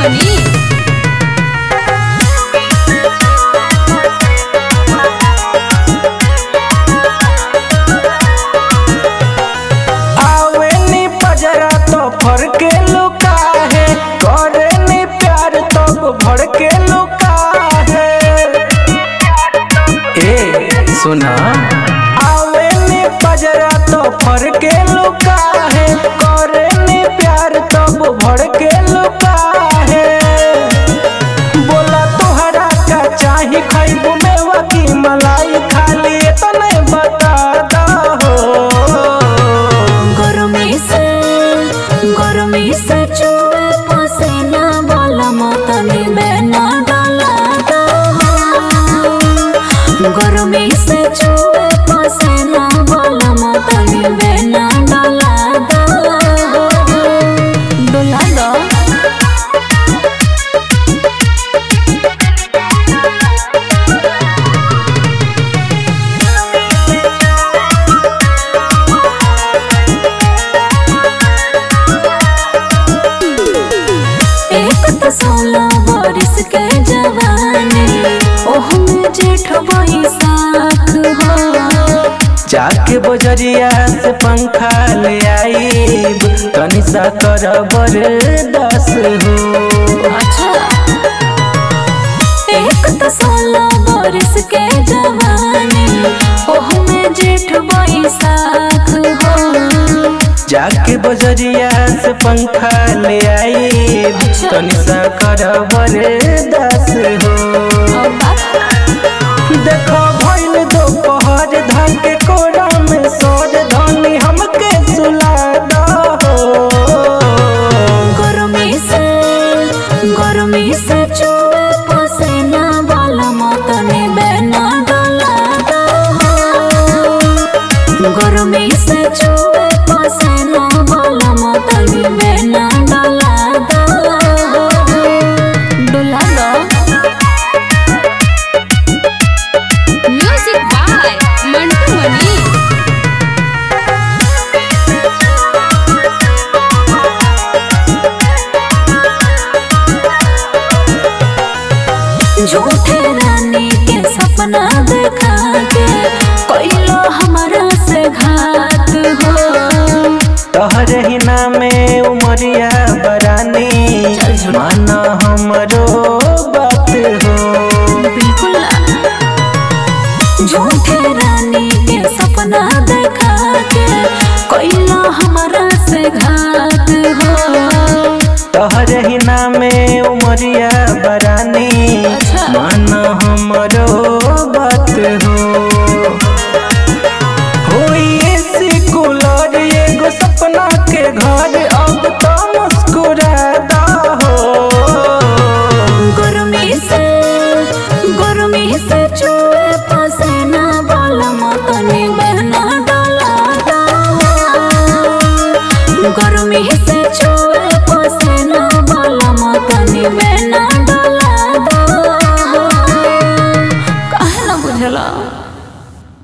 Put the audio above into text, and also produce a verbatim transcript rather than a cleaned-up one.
मनी। आवे नी पजरा तो फरके लुका है, करे नी प्यार तो भड़के लुका है। ए सुना, आवे नी पजरा तो फरके लुका है, करे नी प्यार तो भड़के लुका है। बोला तोहरा का चाही, खैबू मेवा की मलाई, खाली तने बता दो। गरमी से गरमी से चुए पसीना वाला मतनी में ना डाला दो। गरमी से चुए पसीना वाला मतनी में ना डाला दो। डुला दो। सोलह बरिस के जवानी, ओह में जेठ बैसाख हो। जाके बजरिया से पंखा ले आईब, तनी सा कर बरदास हो। अच्छा, एक तो सोलह बरिस के जवानी, ओह में जेठ बैसाख हो। जाके बजरिया से पंखा ले आईब, तनी सा कर बरदास हो। देखो भइल दोपहर, धके कोरा में सोर धनी हमके सुला दो। गरमी से गरमी से चुए पसीना वाला मतनी में ना डाला दो। गरमी से चुए पसीना वाला मतनी में ना डाला दो। डुला दो। Music by Mantu Mani. झूठे रानी के सपना देखा के कोइलो हमारा से घात हो। तोहरे ही नामे उमरिया बरानी, माना हमरो बात हो। बिल्कुल झूठे रानी के सपना देखा के कोइलो हमारा से घात हो। तोहरे ही नामे उमरिया बरानी, माना हमरो बात हो। होई ऐसी कुलर एगो सपना